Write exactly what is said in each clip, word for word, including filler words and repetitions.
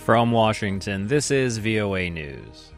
From Washington, this is V O A News.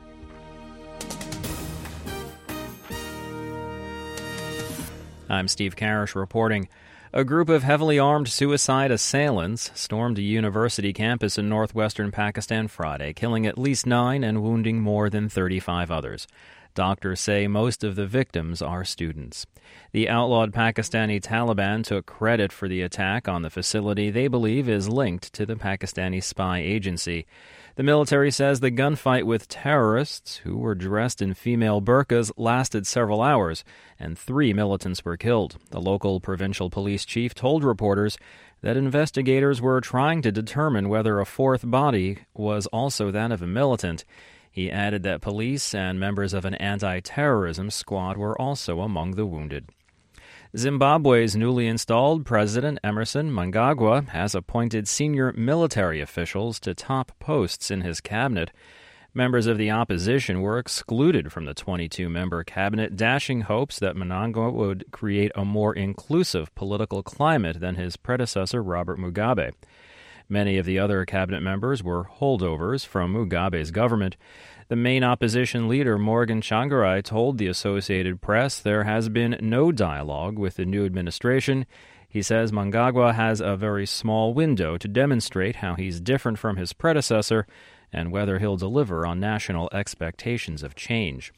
I'm Steve Karish reporting. A group of heavily armed suicide assailants stormed a university campus in northwestern Pakistan Friday, killing at least nine and wounding more than thirty-five others. Doctors say most of the victims are students. The outlawed Pakistani Taliban took credit for the attack on the facility they believe is linked to the Pakistani spy agency. The military says the gunfight with terrorists, who were dressed in female burqas, lasted several hours, and three militants were killed. The local provincial police chief told reporters that investigators were trying to determine whether a fourth body was also that of a militant. He added that police and members of an anti-terrorism squad were also among the wounded. Zimbabwe's newly installed President Emmerson Mnangagwa has appointed senior military officials to top posts in his cabinet. Members of the opposition were excluded from the twenty-two member cabinet, dashing hopes that Mnangagwa would create a more inclusive political climate than his predecessor Robert Mugabe. Many of the other cabinet members were holdovers from Mugabe's government. The main opposition leader, Morgan Tsvangirai, told the Associated Press there has been no dialogue with the new administration. He says Mnangagwa has a very small window to demonstrate how he's different from his predecessor and whether he'll deliver on national expectations of change.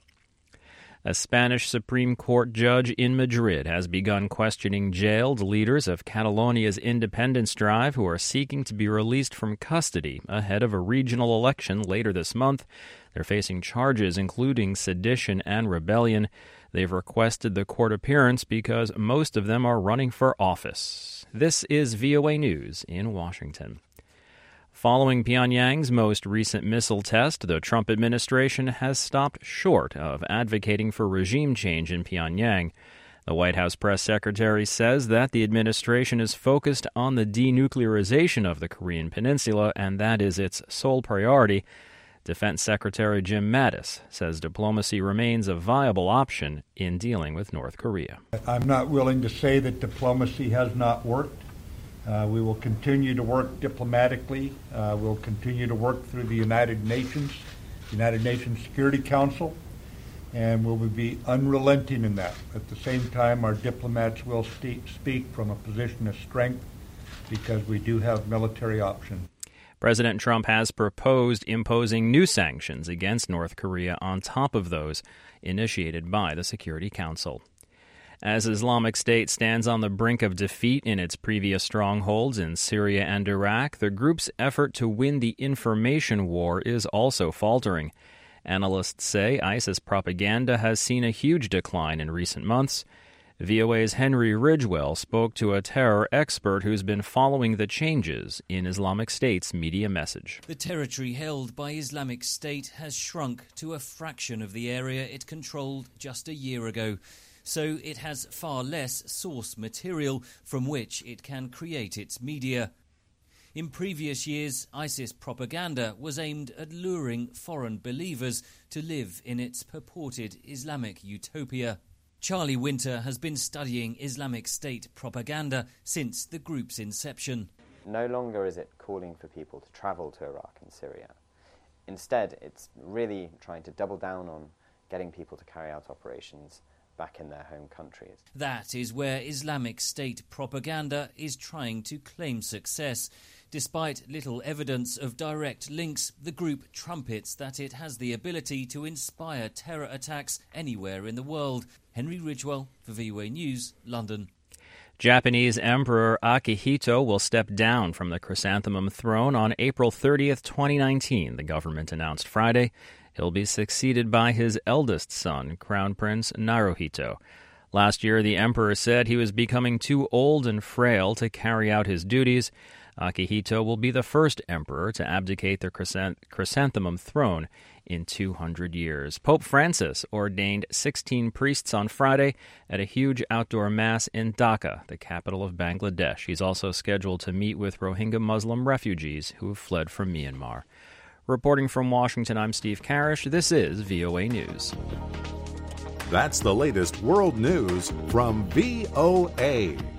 A Spanish Supreme Court judge in Madrid has begun questioning jailed leaders of Catalonia's independence drive who are seeking to be released from custody ahead of a regional election later this month. They're facing charges including sedition and rebellion. They've requested the court appearance because most of them are running for office. This is V O A News in Washington. Following Pyongyang's most recent missile test, the Trump administration has stopped short of advocating for regime change in Pyongyang. The White House press secretary says that the administration is focused on the denuclearization of the Korean peninsula, and that is its sole priority. Defense Secretary Jim Mattis says diplomacy remains a viable option in dealing with North Korea. I'm not willing to say that diplomacy has not worked. Uh, we will continue to work diplomatically. Uh, we'll continue to work through the United Nations, United Nations Security Council, and we'll be unrelenting in that. At the same time, our diplomats will st- speak from a position of strength because we do have military options. President Trump has proposed imposing new sanctions against North Korea on top of those initiated by the Security Council. As Islamic State stands on the brink of defeat in its previous strongholds in Syria and Iraq, the group's effort to win the information war is also faltering. Analysts say ISIS propaganda has seen a huge decline in recent months. V O A's Henry Ridgwell spoke to a terror expert who's been following the changes in Islamic State's media message. The territory held by Islamic State has shrunk to a fraction of the area it controlled just a year ago. So it has far less source material from which it can create its media. In previous years, ISIS propaganda was aimed at luring foreign believers to live in its purported Islamic utopia. Charlie Winter has been studying Islamic State propaganda since the group's inception. No longer is it calling for people to travel to Iraq and Syria. Instead, it's really trying to double down on getting people to carry out operations back in their home countries. That is where Islamic State propaganda is trying to claim success. Despite little evidence of direct links, the group trumpets that it has the ability to inspire terror attacks anywhere in the world. Henry Ridgwell for V O A News, London. Japanese Emperor Akihito will step down from the chrysanthemum throne on April thirtieth, twenty nineteen, the government announced Friday. He'll be succeeded by his eldest son, Crown Prince Naruhito. Last year, the emperor said he was becoming too old and frail to carry out his duties. Akihito will be the first emperor to abdicate the chrysanth- chrysanthemum throne in two hundred years. Pope Francis ordained sixteen priests on Friday at a huge outdoor mass in Dhaka, the capital of Bangladesh. He's also scheduled to meet with Rohingya Muslim refugees who have fled from Myanmar. Reporting from Washington, I'm Steve Karish. This is V O A News. That's the latest world news from V O A.